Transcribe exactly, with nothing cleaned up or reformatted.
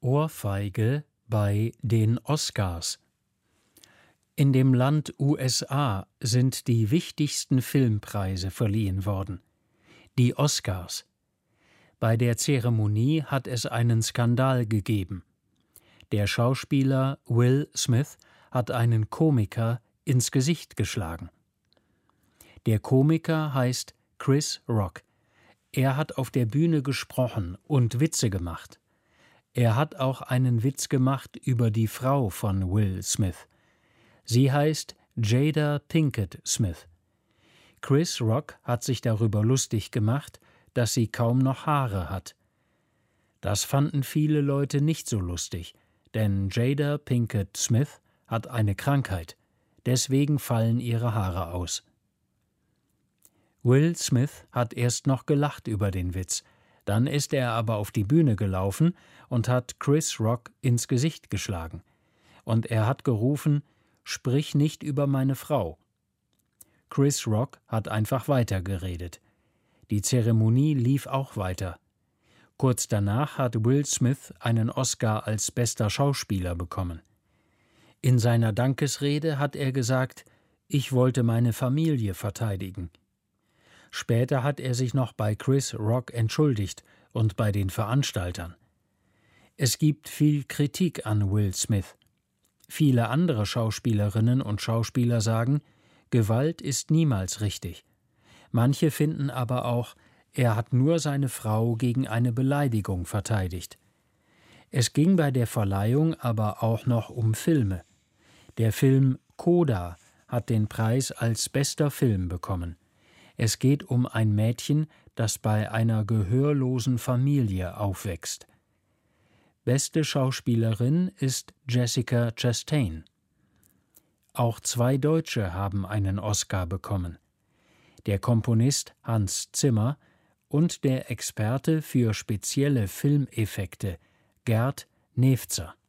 Ohrfeige bei den Oscars. In dem Land U S A sind die wichtigsten Filmpreise verliehen worden, die Oscars. Bei der Zeremonie hat es einen Skandal gegeben. Der Schauspieler Will Smith hat einen Komiker ins Gesicht geschlagen. Der Komiker heißt Chris Rock. Er hat auf der Bühne gesprochen und Witze gemacht. Er hat auch einen Witz gemacht über die Frau von Will Smith. Sie heißt Jada Pinkett Smith. Chris Rock hat sich darüber lustig gemacht, dass sie kaum noch Haare hat. Das fanden viele Leute nicht so lustig, denn Jada Pinkett Smith hat eine Krankheit. Deswegen fallen ihre Haare aus. Will Smith hat erst noch gelacht über den Witz, dann ist er aber auf die Bühne gelaufen und hat Chris Rock ins Gesicht geschlagen. Und er hat gerufen: »Sprich nicht über meine Frau.« Chris Rock hat einfach weitergeredet. Die Zeremonie lief auch weiter. Kurz danach hat Will Smith einen Oscar als bester Schauspieler bekommen. In seiner Dankesrede hat er gesagt: »Ich wollte meine Familie verteidigen.« Später hat er sich noch bei Chris Rock entschuldigt und bei den Veranstaltern. Es gibt viel Kritik an Will Smith. Viele andere Schauspielerinnen und Schauspieler sagen, Gewalt ist niemals richtig. Manche finden aber auch, er hat nur seine Frau gegen eine Beleidigung verteidigt. Es ging bei der Verleihung aber auch noch um Filme. Der Film Coda hat den Preis als bester Film bekommen. Es geht um ein Mädchen, das bei einer gehörlosen Familie aufwächst. Beste Schauspielerin ist Jessica Chastain. Auch zwei Deutsche haben einen Oscar bekommen. Der Komponist Hans Zimmer und der Experte für spezielle Filmeffekte Gerd Nefzer.